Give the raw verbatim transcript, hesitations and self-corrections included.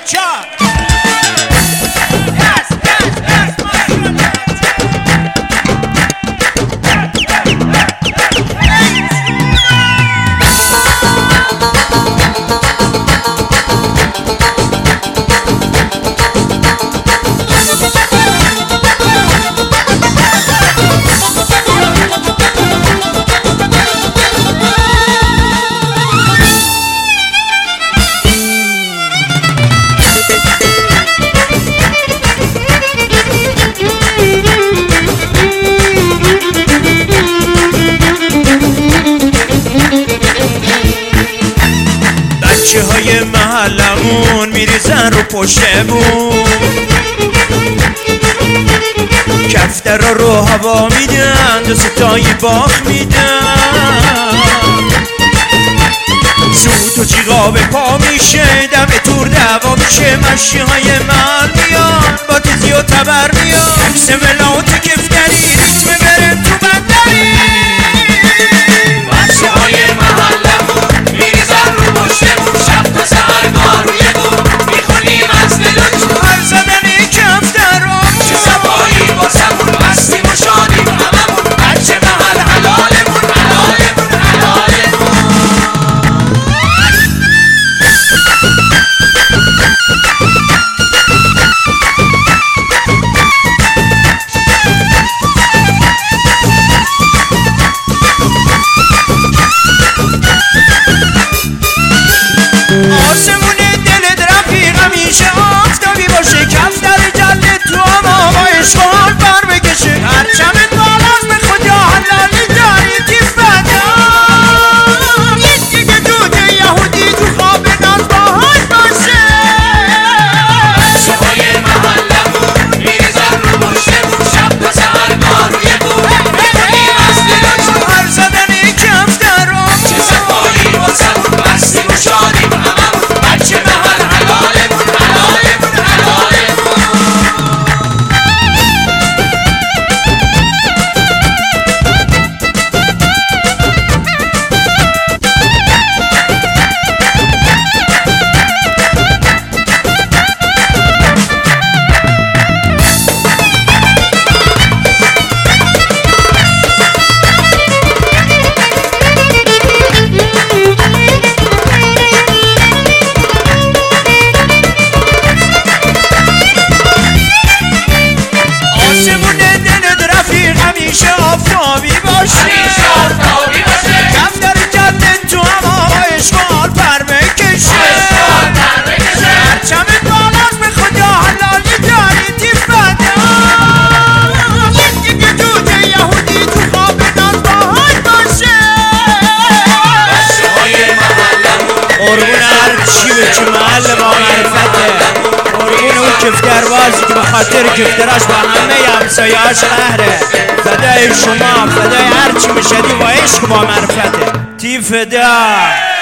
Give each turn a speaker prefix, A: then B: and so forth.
A: چار بچه های محلمون میریزن رو پشتمون، کفتر رو هوا میدن، دو ستایی باخ میدن، زود و جیغا به پا میشه، دم تور دعوا میشه، مشی های محل میان با تیزی و تبر میان، سملات کفتری ریتم برم تو بندری.
B: بچه های محلمون میریزن رو پشتمون، شب تا سهر ما روی بوم میخونیم از دلتون،
A: هر زدن کفترام
B: چه صفایی واسمون، مستیم و شادیم هممون، بچه محل حلالمون حلالمون حلالمون.
A: آسمون دلت رفیق همیشه آفتابی باشه، کفتر جلد تو اما با اشغال بر بکشه، هرچمت بالاست به خدا حلالی داری تیف بدم، یکی که دود یهودی تو خواب ناز باهاش باشه.
B: بچه های محلمون میریزن رو پشتمون، شب تا سهر ما روی بوم میخونیم از دلتون،
A: هر زدن کفترام
B: چه صفایی واسمون، مستیم و شادیم هممون، بچه محل حلالمون حلالمون حلالمون.
A: آسمون دلت رفیق همیشه آفتابی باشه،
B: همیشه آفتابی باشه،
A: کفتر جلد تو اما با اشغال پر بکشه،
B: اشغال پر بکشه،
A: هرچمت بالاست به خدا حلالی داری تیف بدم، یکی که دود یهودی تو خواب ناز باهاش باشه.
B: بچه های محلمون
A: قربون هرچی به که محل با معرفته، قربون اون کفتربازی که به خاطر کفتراش با همه همسایه‌اش قهره، فدای شما، فدای هرچی بشدی با عشق با معرفته، تی فدا.